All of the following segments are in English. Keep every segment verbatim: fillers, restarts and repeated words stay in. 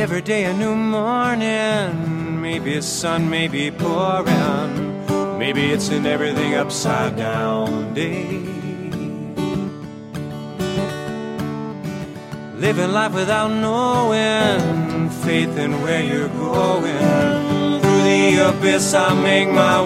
Every day a new morning, maybe a sun may be pouring, maybe it's an everything upside down day. Living life without knowing, faith in where you're going. Through the abyss I make my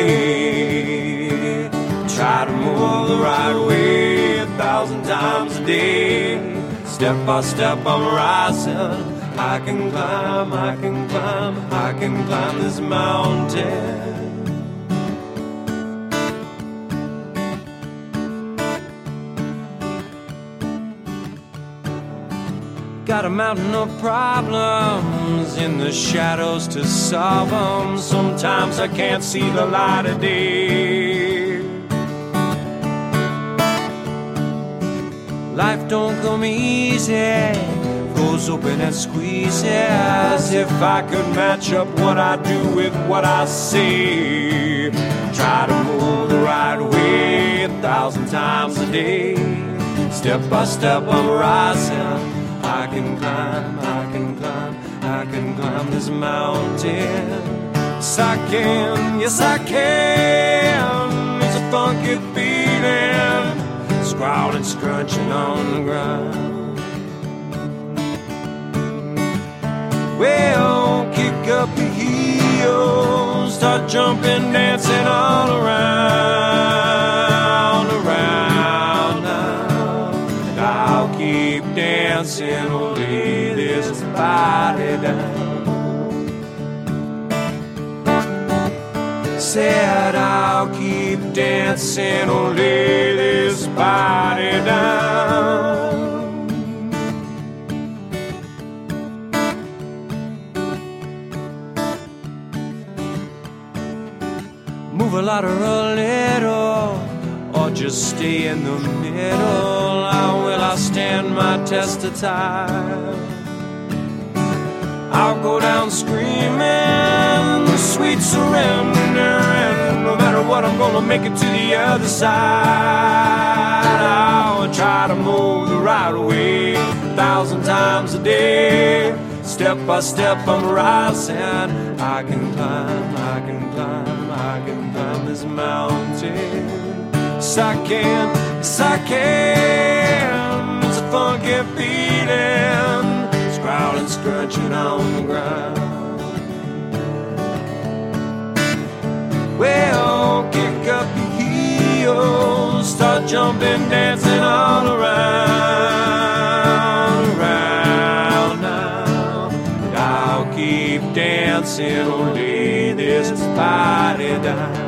way, try to move the right way a thousand times a day. Step by step I'm rising, I can climb, I can climb, I can climb this mountain. Got a mountain of problems in the shadows to solve them. Sometimes I can't see the light of day. Life don't come easy, goes open and squeezes. If I could match up what I do with what I say, try to move the right way a thousand times a day. Step by step I'm rising, I can climb, I can climb, I can climb this mountain. Yes I can, yes I can. It's a funky feeling, scrawling, scrunching on the ground. Well, kick up your heels, start jumping, dancing all around, around now. And I'll keep dancing, oh lay this body down. Said I'll keep dancing, oh lay this body down. Move a lot or a little, or just stay in the middle. How will I stand my test of time? I'll go down screaming, sweet surrender, and no matter what I'm gonna make it to the other side. I'll try to move the right way a thousand times a day. Step by step I'm rising, I can climb, I can climb, I can climb this mountain. Yes I can, yes I can. It's a funky feeling, scrawling, scrunching on the ground. Well, kick up your heels, start jumping, dancing all around, around now. And I'll keep dancing, oh lay this body down.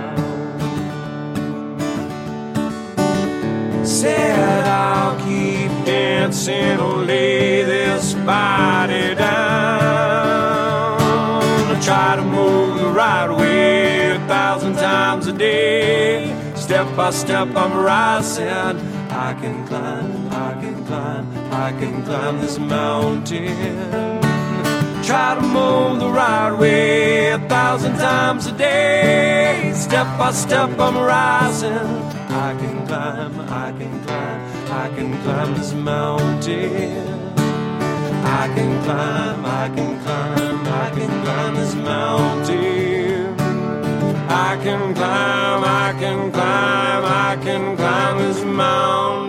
Said I'll keep dancing, oh lay this body down. I try to move the right way a thousand times a day. Step by step I'm rising, I can climb, I can climb, I can climb this mountain. Try to move the right way a thousand times a day. Step by step I'm rising, I can climb, I can climb, I can climb this mountain. I can climb, I can climb, I can climb this mountain. I can climb, I can climb, I can climb this mountain.